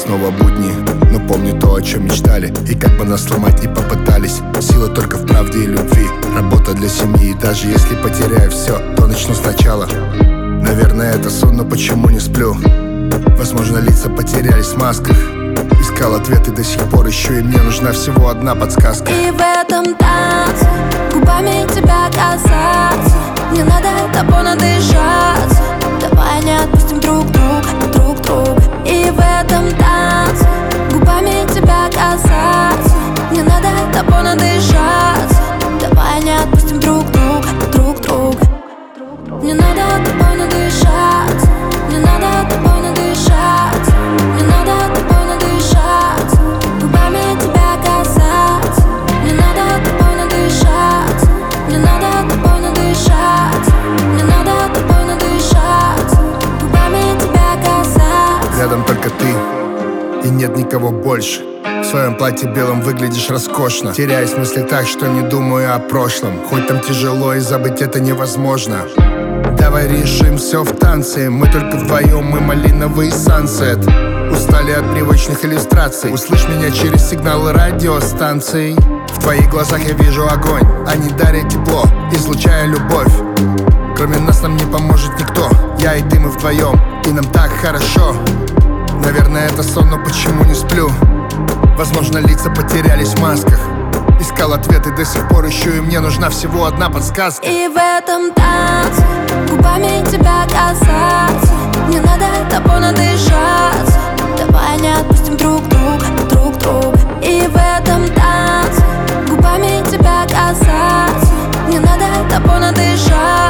снова будни, но помню то, о чем мечтали. И как бы нас сломать не попытались, сила только в правде и любви. Работа для семьи, даже если потеряю все, то начну сначала. Наверное, это сон, но почему не сплю? Возможно, лица потерялись в масках. Искал ответы, до сих пор ищу, и мне нужна всего одна подсказка. И в этом танце губами тебя касаться, не надо тобой надышаться. Давай не отпустим друг друга. И в этом танце губами тебя касаться, не надо тобой надышаться. Давай не отпустим друг друга. Не надо тобой надышаться, не надо тобой надышаться, не надо тобой надышаться. Губами тебя касаться, не надо тобой надышаться, не надо тобой надышаться, не надо тобой надышаться. Губами тебя касаться. Рядом только ты, и нет никого больше. В своем платье белом выглядишь роскошно. Теряюсь в мысли так, что не думаю о прошлом. Хоть там тяжело, и забыть это невозможно. Давай решим все в танце. Мы только вдвоем, мы малиновый сансет. Устали от привычных иллюстраций. Услышь меня через сигналы радиостанций. В твоих глазах я вижу огонь. Они дарят тепло, излучая любовь. Кроме нас нам не поможет никто. Я и ты, мы вдвоем, и нам так хорошо. Наверное, это сон, но почему не сплю? Возможно, лица потерялись в масках. Искал ответы, до сих пор ищу, и мне нужна всего одна подсказка. И в этом танце губами тебя касаться, не надо тобой надышаться. Давай не отпустим друг друга. И в этом танце губами тебя касаться, не надо тобой надышаться.